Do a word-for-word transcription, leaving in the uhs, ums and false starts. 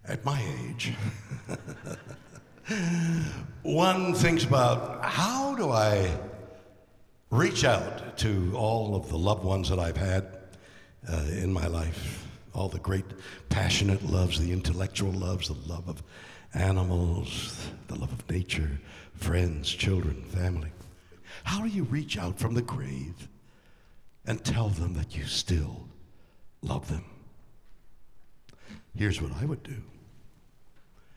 At my age, one thinks about how do I reach out to all of the loved ones that I've had uh, in my life, all the great passionate loves, the intellectual loves, the love of animals, the love of nature, friends, children, family. How do you reach out from the grave and tell them that you still love them? Here's what I would do.